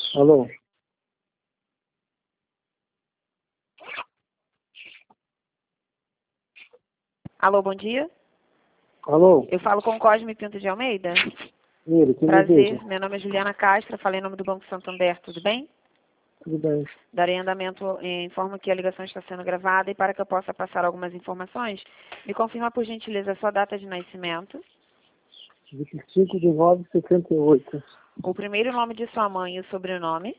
Alô? Alô, bom dia. Alô? Eu falo com o Cosme Pinto de Almeida. Ele, quem Prazer, deseja? meu nome é Juliana Castro, falei em nome do Banco Santander, tudo bem? Tudo bem. Darei andamento, informo que a ligação está sendo gravada e para que eu possa passar algumas informações, me confirma por gentileza a sua data de nascimento, 25/9/78. o primeiro nome de sua mãe e o sobrenome,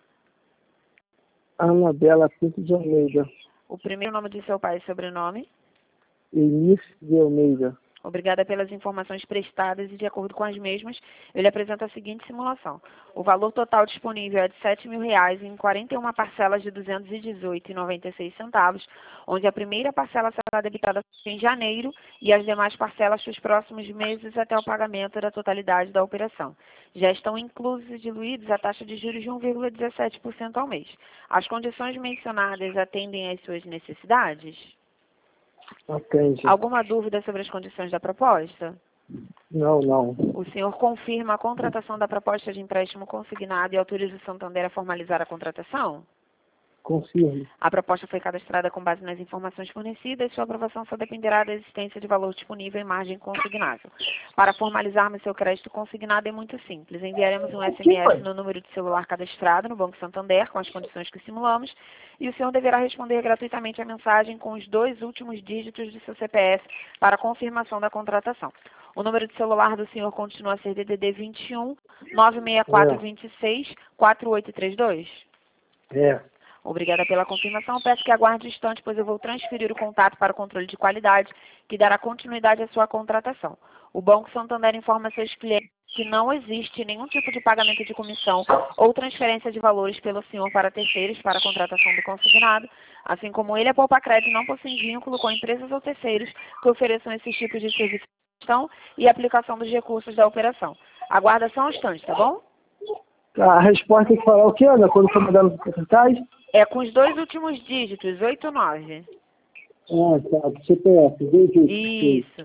Anabela Pinto de Almeida. o primeiro nome de seu pai e sobrenome. Eunice de Almeida. Obrigada pelas informações prestadas e, de acordo com as mesmas, eu lhe apresento a seguinte simulação. O valor total disponível é de R$ 7.000 em 41 parcelas de R$ 218,96, onde a primeira parcela será debitada em janeiro e as demais parcelas dos próximos meses até o pagamento da totalidade da operação. Já estão inclusos e diluídos a taxa de juros de 1,17% ao mês. As condições mencionadas atendem às suas necessidades? Atende. Alguma dúvida sobre as condições da proposta? Não. O senhor confirma a contratação da proposta de empréstimo consignado e autoriza o Santander a formalizar a contratação? Confirme. A proposta foi cadastrada com base nas informações fornecidas. Sua aprovação só dependerá da existência de valor disponível em margem consignável. Para formalizarmos seu crédito consignado é muito simples. Enviaremos um SMS no número de celular cadastrado no Banco Santander com as condições que simulamos e o senhor deverá responder gratuitamente a mensagem com os 2 últimos dígitos de seu CPF para confirmação da contratação. O número de celular do senhor continua a ser DDD 21 964 26 4832? É. Obrigada pela confirmação. Peço que aguarde um instante, pois eu vou transferir o contato para o controle de qualidade, que dará continuidade à sua contratação. O Banco Santander informa seus clientes que não existe nenhum tipo de pagamento de comissão ou transferência de valores pelo senhor para terceiros para a contratação do consignado, assim como ele, a Poupa-Crédito, não possui vínculo com empresas ou terceiros que ofereçam esses tipos de serviço e aplicação dos recursos da operação. Aguarda só um instante, tá bom? A resposta tem que falar o quê, Ana? Quando for mandar no porcentagem? É com os 2 últimos dígitos, 89. Tá. CPF. Isso.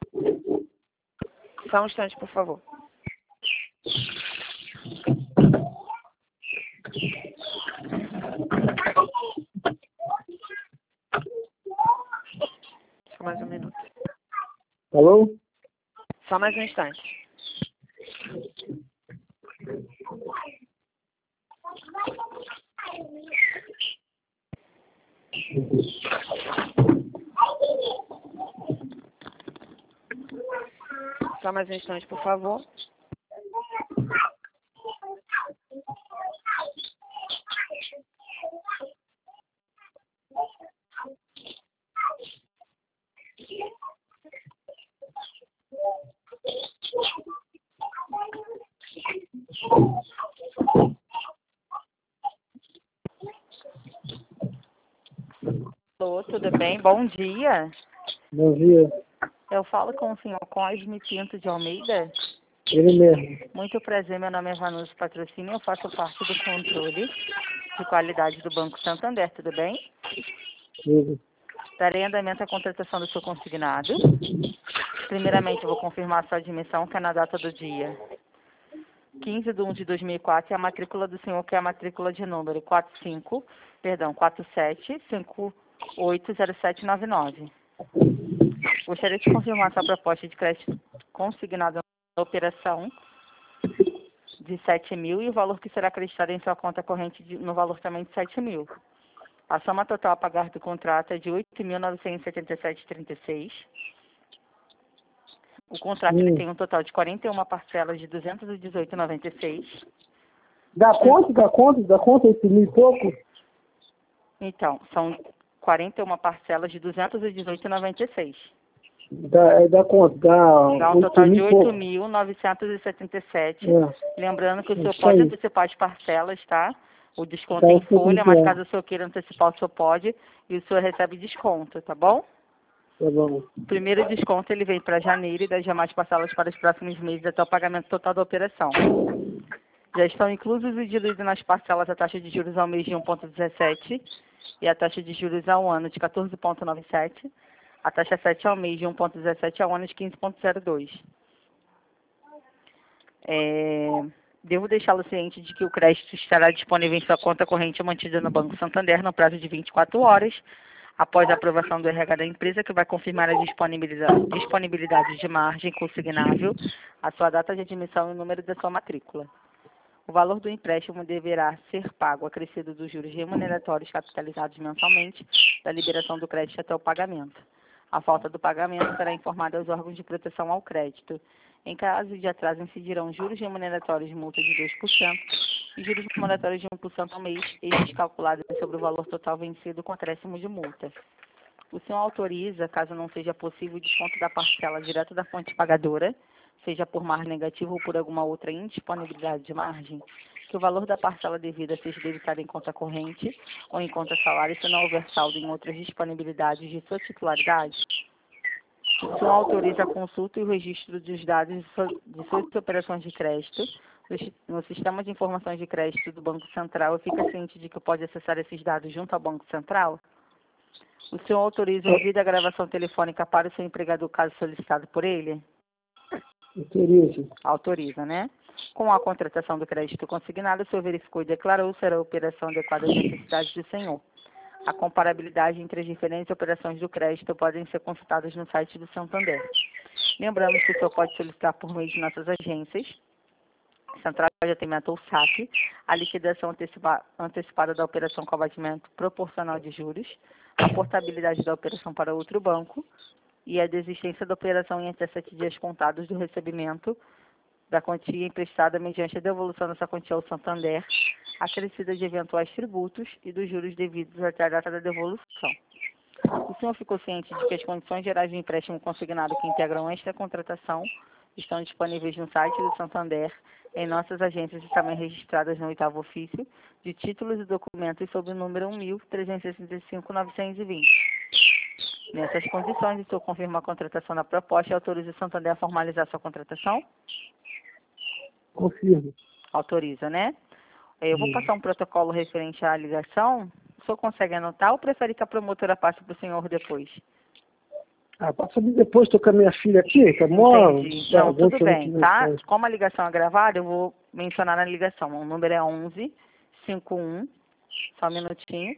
Só um instante, por favor. Só mais um minuto. Alô? Só mais um instante. Só mais um instante, por favor. Alô, tudo bem? Bom dia. Bom dia. Eu falo com o senhor Cosme Pinto de Almeida. Ele mesmo. Muito prazer, meu nome é Vanucci Patrocínio, eu faço parte do controle de qualidade do Banco Santander, tudo bem? Tudo. Darei andamento à contratação do seu consignado. Primeiramente, eu vou confirmar a sua admissão, que é na data do dia 15/1/2004, e a matrícula do senhor, que é a matrícula de número 470799. Gostaria de confirmar sua proposta de crédito consignado na operação de 7.000 e o valor que será acreditado em sua conta corrente no valor também de 7.000. A soma total a pagar do contrato é de 8.977,36. O contrato ele tem um total de 41 parcelas de 218,96. Dá conta esse mil e pouco? Então, são 41 parcelas de 218,96. Dá conta. Dá um total de 8.000 8.977. É. Lembrando que o senhor Isso pode aí. antecipar as parcelas, tá? O desconto Tá, em eu sei como folha, que mas é. caso o senhor queira antecipar, o senhor pode e o senhor recebe desconto, tá bom? Tá bom. O primeiro desconto ele vem para janeiro e das demais parcelas para os próximos meses até o pagamento total da operação. Já estão inclusos e diluídos nas parcelas a taxa de juros ao mês de 1,17 e a taxa de juros ao ano de 14,97, a taxa 7 ao mês de 1,17 ao ano de 15,02. Devo deixá-lo ciente de que o crédito estará disponível em sua conta corrente mantida no Banco Santander no prazo de 24 horas, após a aprovação do RH da empresa, que vai confirmar a disponibilidade de margem consignável, a sua data de admissão e o número da sua matrícula. O valor do empréstimo deverá ser pago acrescido dos juros remuneratórios capitalizados mensalmente da liberação do crédito até o pagamento. A falta do pagamento será informada aos órgãos de proteção ao crédito. Em caso de atraso, incidirão juros remuneratórios de multa de 2% e juros remuneratórios de 1% ao mês, estes calculados sobre o valor total vencido com acréscimo de multa. O senhor autoriza, caso não seja possível, o desconto da parcela direto da fonte pagadora, seja por margem negativa ou por alguma outra indisponibilidade de margem, que o valor da parcela devida seja debitado em conta corrente ou em conta salário se não houver saldo em outras disponibilidades de sua titularidade. O senhor autoriza a consulta e o registro dos dados de suas operações de crédito no Sistema de Informações de Crédito do Banco Central e fica ciente de que pode acessar esses dados junto ao Banco Central? O senhor autoriza o envio da gravação telefônica para o seu empregador caso solicitado por ele? Autoriza. Autoriza, né? Com a contratação do crédito consignado, o senhor verificou e declarou se era a operação adequada às necessidades do senhor. A comparabilidade entre as diferentes operações do crédito podem ser consultadas no site do Santander. Lembramos que o senhor pode solicitar por meio de nossas agências, Central de Atendimento ou SAP, a liquidação antecipada da operação com abatimento proporcional de juros, a portabilidade da operação para outro banco e a desistência da operação em até 7 dias contados do recebimento da quantia emprestada mediante a devolução dessa quantia ao Santander, acrescida de eventuais tributos e dos juros devidos até a data da devolução. O senhor ficou ciente de que as condições gerais de empréstimo consignado que integram esta contratação estão disponíveis no site do Santander, em nossas agências e também registradas no 8º ofício de títulos e documentos sob o número 1.365.920. Nessas condições, o senhor confirma a contratação da proposta e autoriza o Santander a formalizar sua contratação? Confirmo. Autoriza, né? Eu vou passar um protocolo referente à ligação. O senhor consegue anotar ou prefere que a promotora passe para o senhor depois? Passa depois, estou com a minha filha aqui, tá bom? Entendi. Não, tudo bem, tá? Como a ligação é gravada, eu vou mencionar na ligação. O número é 1151, só um minutinho.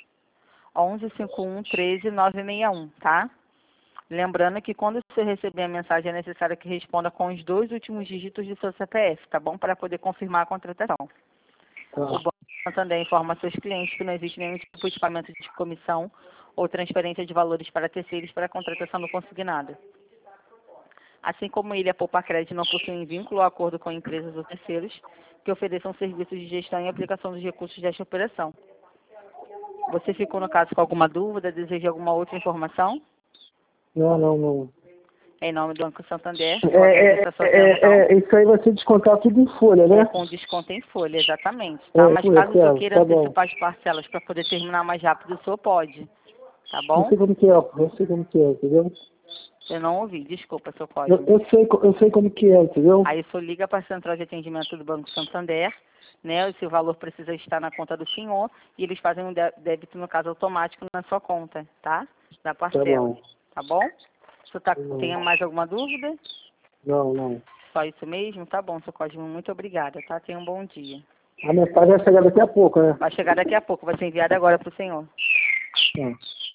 1151 13 961, tá? Lembrando que quando você receber a mensagem é necessário que responda com os 2 últimos dígitos do seu CPF, tá bom? Para poder confirmar a contratação. Tá. O Banco Santander informa a seus clientes que não existe nenhum tipo de pagamento de comissão ou transferência de valores para terceiros para a contratação do consignado. Assim como ele, a Poupa Crédito não possui vínculo ou acordo com empresas ou terceiros que ofereçam serviços de gestão e aplicação dos recursos desta operação. Você ficou, no caso, com alguma dúvida? Deseja alguma outra informação? Não. Em nome do Banco Santander, isso aí vai ser descontar tudo em folha, né? Com desconto em folha, exatamente. Tá? Mas caso o senhor queira antecipar as parcelas para poder terminar mais rápido, o senhor pode. Tá bom? Eu sei como que é, entendeu? Eu não ouvi, desculpa, senhor Código. Eu sei como que é, entendeu? Aí o senhor liga para a Central de Atendimento do Banco Santander, né? Esse valor precisa estar na conta do senhor e eles fazem um débito, no caso, automático na sua conta, tá? Da parcela. Tá bom? O senhor tem mais alguma dúvida? Não. Só isso mesmo? Tá bom, senhor Código. Muito obrigada, tá? Tenha um bom dia. A mensagem vai chegar daqui a pouco, né? Vai chegar daqui a pouco, vai ser enviada agora para o senhor. Tá.